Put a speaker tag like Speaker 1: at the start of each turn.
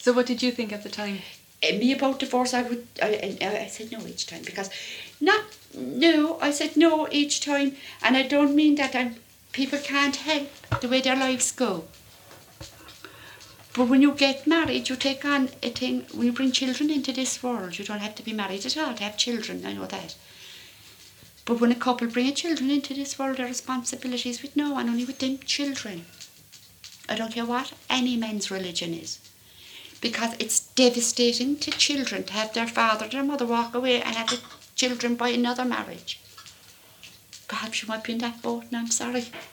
Speaker 1: So what did you think at the time?
Speaker 2: Me about divorce, I said no each time, because I said no each time, and I don't mean that people can't help the way their lives go. But when you get married, you take on a thing. When you bring children into this world, you don't have to be married at all to have children. I know that. But when a couple bring children into this world, their responsibilities with no one, only with them children. I don't care what any man's religion is. Because it's devastating to children to have their father or their mother walk away and have the children by another marriage. Perhaps you might be in that boat, and I'm sorry.